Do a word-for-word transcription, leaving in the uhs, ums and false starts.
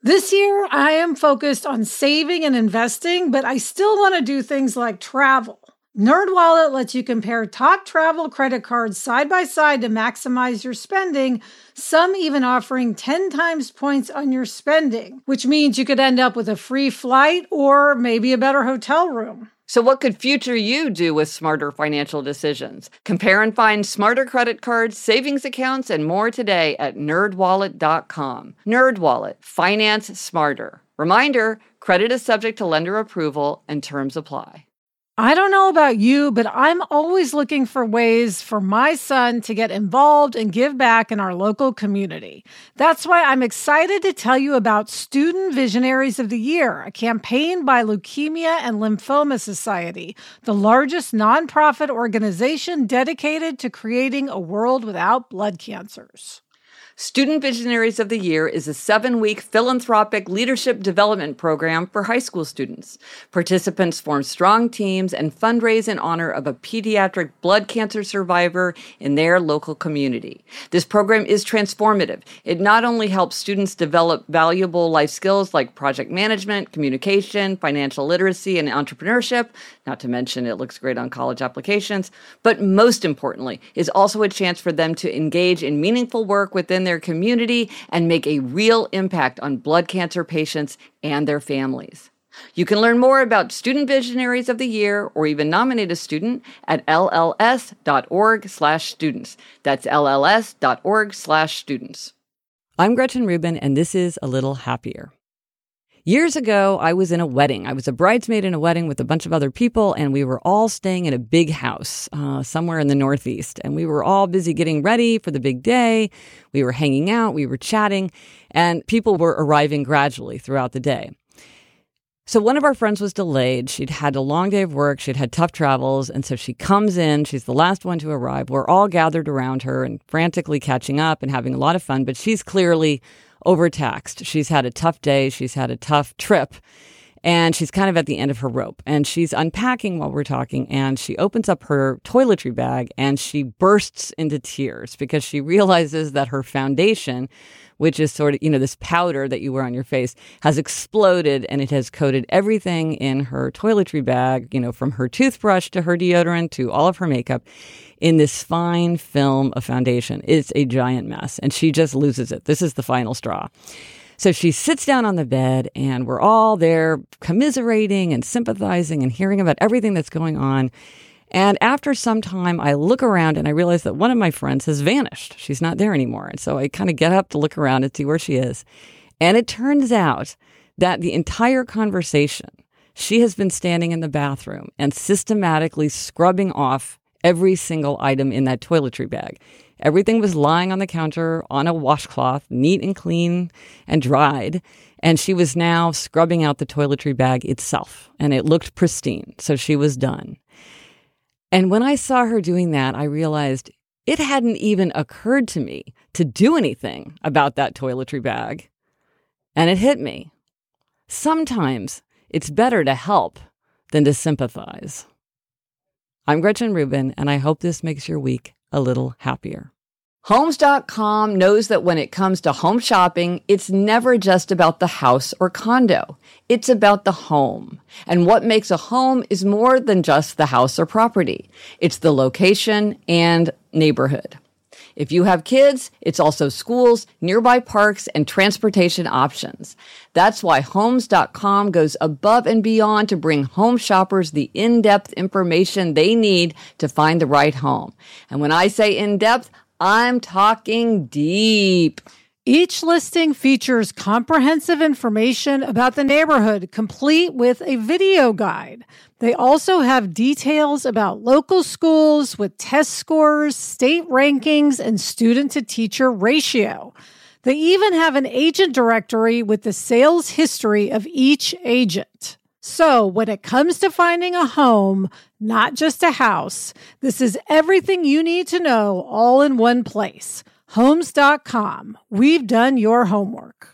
This year, I am focused on saving and investing, but I still want to do things like travel. NerdWallet lets you compare top travel credit cards side by side to maximize your spending, some even offering ten times points on your spending, which means you could end up with a free flight or maybe a better hotel room. So what could future you do with smarter financial decisions? Compare and find smarter credit cards, savings accounts, and more today at nerd wallet dot com. NerdWallet. Finance smarter. Reminder, credit is subject to lender approval and terms apply. I don't know about you, but I'm always looking for ways for my son to get involved and give back in our local community. That's why I'm excited to tell you about Student Visionaries of the Year, a campaign by Leukemia and Lymphoma Society, the largest nonprofit organization dedicated to creating a world without blood cancers. Student Visionaries of the Year is a seven-week philanthropic leadership development program for high school students. Participants form strong teams and fundraise in honor of a pediatric blood cancer survivor in their local community. This program is transformative. It not only helps students develop valuable life skills like project management, communication, financial literacy, and entrepreneurship, not to mention it looks great on college applications, but most importantly, is also a chance for them to engage in meaningful work within their community and make a real impact on blood cancer patients and their families. You can learn more about Student Visionaries of the Year or even nominate a student at L L S dot org slash students. That's L L S dot org slash students. I'm Gretchen Rubin, and this is A Little Happier. Years ago, I was in a wedding. I was a bridesmaid in a wedding with a bunch of other people, and we were all staying in a big house uh, somewhere in the Northeast. And we were all busy getting ready for the big day. We were hanging out, we were chatting, and people were arriving gradually throughout the day. So one of our friends was delayed. She'd had a long day of work. She'd had tough travels. And so she comes in. She's the last one to arrive. We're all gathered around her and frantically catching up and having a lot of fun. But she's clearly overtaxed. She's had a tough day. She's had a tough trip. And she's kind of at the end of her rope. And she's unpacking while we're talking. And she opens up her toiletry bag and she bursts into tears because she realizes that her foundation, which is sort of, you know, this powder that you wear on your face, has exploded and it has coated everything in her toiletry bag, you know, from her toothbrush to her deodorant to all of her makeup in this fine film of foundation. It's a giant mess and she just loses it. This is the final straw. So she sits down on the bed and we're all there commiserating and sympathizing and hearing about everything that's going on. And after some time, I look around and I realize that one of my friends has vanished. She's not there anymore. And so I kind of get up to look around and see where she is. And it turns out that the entire conversation, she has been standing in the bathroom and systematically scrubbing off every single item in that toiletry bag. Everything was lying on the counter on a washcloth, neat and clean and dried. And she was now scrubbing out the toiletry bag itself. And it looked pristine. So she was done. And when I saw her doing that, I realized it hadn't even occurred to me to do anything about that toiletry bag. And it hit me. Sometimes it's better to help than to sympathize. I'm Gretchen Rubin, and I hope this makes your week a little happier. Homes dot com knows that when it comes to home shopping, it's never just about the house or condo. It's about the home. And what makes a home is more than just the house or property. It's the location and neighborhood. If you have kids, it's also schools, nearby parks, and transportation options. That's why Homes dot com goes above and beyond to bring home shoppers the in-depth information they need to find the right home. And when I say in-depth, I'm talking deep. Each listing features comprehensive information about the neighborhood, complete with a video guide. They also have details about local schools with test scores, state rankings, and student-to-teacher ratio. They even have an agent directory with the sales history of each agent. So when it comes to finding a home, not just a house, this is everything you need to know all in one place. Homes dot com. We've done your homework.